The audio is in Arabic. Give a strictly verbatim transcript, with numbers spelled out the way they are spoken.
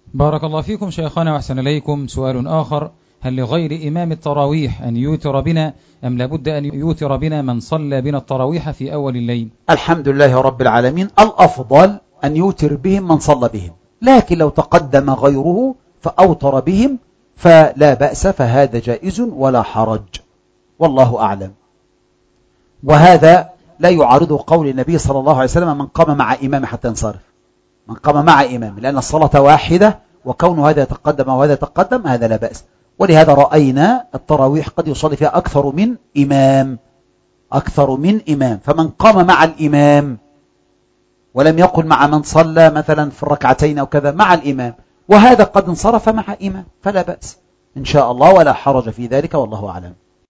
بارك الله فيكم شيخنا وأحسن إليكم. سؤال آخر: هل لغير إمام التراويح أن يوتر بنا أم لابد أن يوتر بنا من صلى بنا التراويح في أول الليل؟ الحمد لله رب العالمين، الأفضل أن يوتر بهم من صلى بهم، لكن لو تقدم غيره فأوتر بهم فلا بأس، فهذا جائز ولا حرج، والله أعلم. وهذا لا يعارض قول النبي صلى الله عليه وسلم: من قام مع إمام حتى ينصرف، من قام مع إمام، لأن الصلاة واحدة، وكون هذا يتقدم وهذا يتقدم هذا لا بأس. ولهذا رأينا التراويح قد يصلي فيها أكثر من إمام، أكثر من إمام، فمن قام مع الإمام ولم يقل مع من صلى مثلا في الركعتين أو كذا مع الإمام، وهذا قد انصرف مع إمام، فلا بأس إن شاء الله ولا حرج في ذلك، والله أعلم.